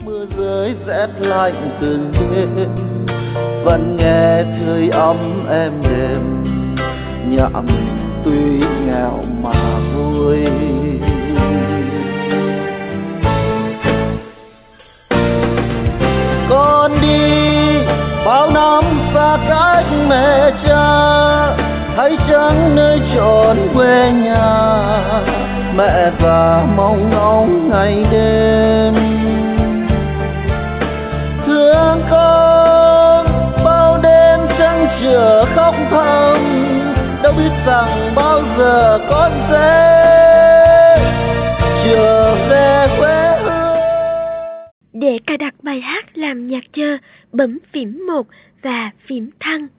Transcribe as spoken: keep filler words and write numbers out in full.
Mưa rơi rét lạnh từng đêm, vẫn nghe thời ấm êm đềm. Nhà mình tuy nghèo mà vui. Con đi bao năm xa cách mẹ cha, thấy chẳng nơi chốn quê nhà. Mẹ già mong ngóng ngày đêm, thương con bao đêm trăng trở khóc thầm. Đâu biết rằng bao giờ con sẽ trở về quê hương. Để cài đặt bài hát làm nhạc chờ, bấm phím một và phím thăng.